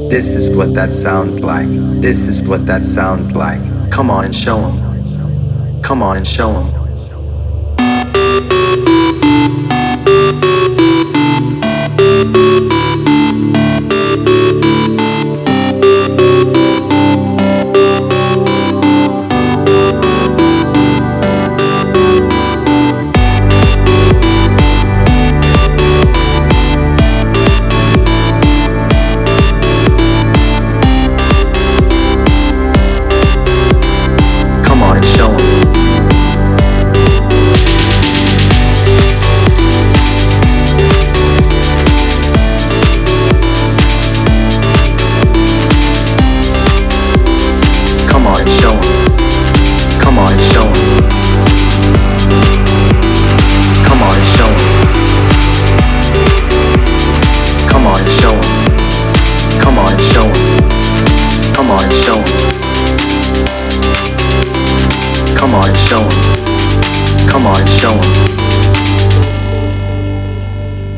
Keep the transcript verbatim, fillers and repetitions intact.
This is what that sounds like. This is what that sounds like. Come on and show 'em. Come on and show 'em. Come on and show 'em. Come on and show 'em. Come on and show 'em. Come on and show 'em. Come on and show 'em. Come on and show 'em. Come on and show 'em. Come on and show 'em. Come on and show 'em.